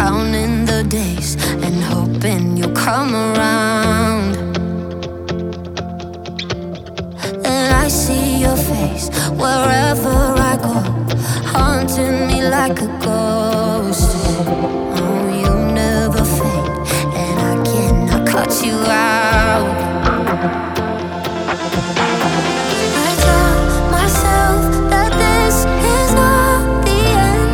counting the days and hoping you'll come around. And I see your face wherever I go, haunting me like a ghost. Oh, you never fade, and I cannot cut you out. I tell myself that this is not the end.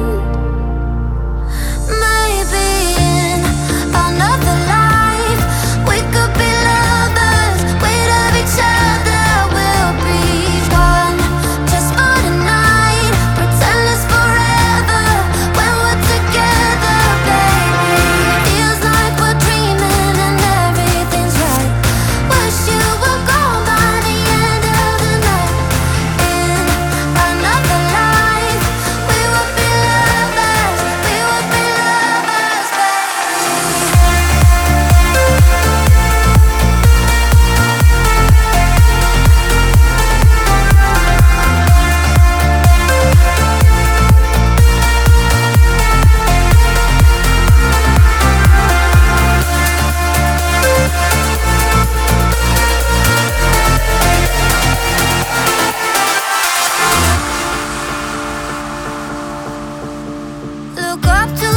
Maybe in another life we could be lovers. We'd have each other. We'll be one just for tonight. Pretend it's forever when we're together, baby. Feels like we're dreaming and everything's right. Wish you were gone by the end of the night. In another life we would be lovers. We would be lovers, look up to